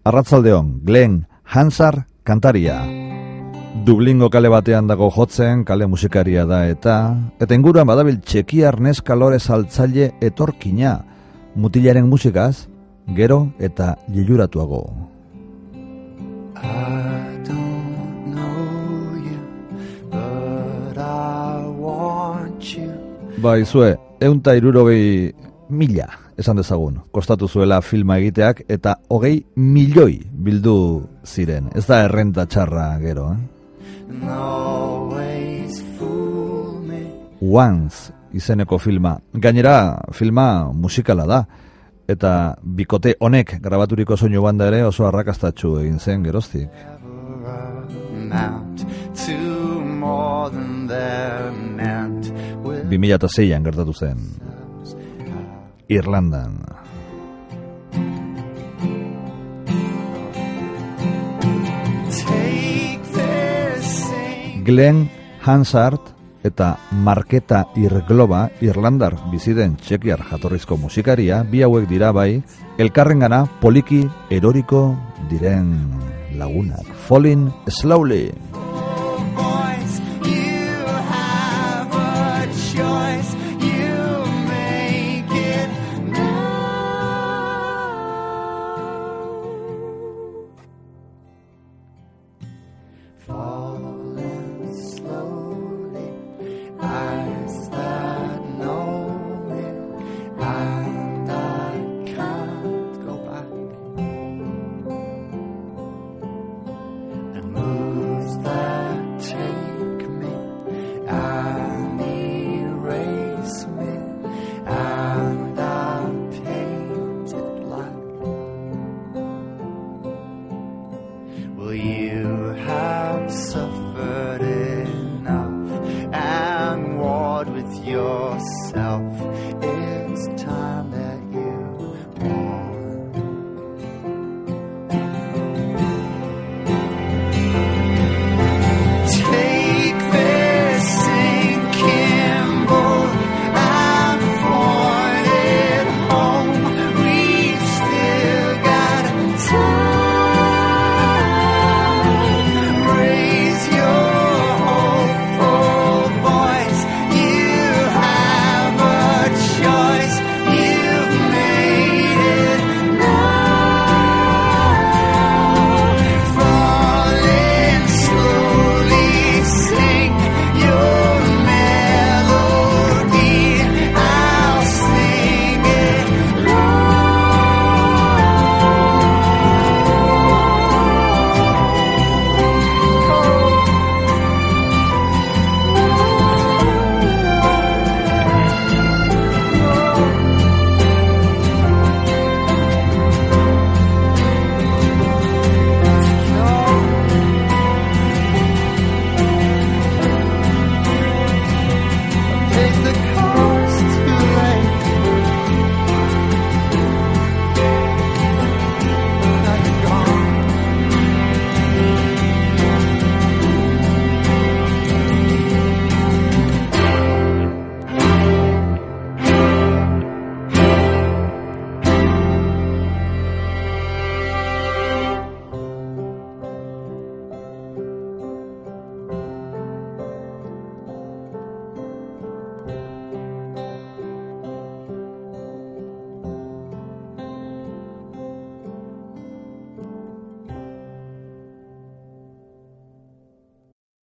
Arratzaldeon, Glenn Hansard kantaria. Dublingo kale batean dago jotzen, kale musikaria da eta inguruan badabil txekiar neska lore saltzaile etorkina, mutilaren musikaz, gero eta liluratuago. Bai, zue, 160.000 esan dezagun, kostatu zuela filma egiteak eta 20 milioi bildu ziren. Ez da errenta txarra gero, Once izeneko filma. Gainera, filma musikala da. Eta bikote honek grabaturiko soinu banda ere oso arrakastatsu egin zen geroztik. 2006an gertatu zen. Irlandan. Glenn Hansard eta Marketa Irgloba, Irlandar biziden txekiar jatorrizko musikaria, bi hauek dira bai, elkarrengana poliki eroriko diren lagunak. Falling Slowly. You have suffered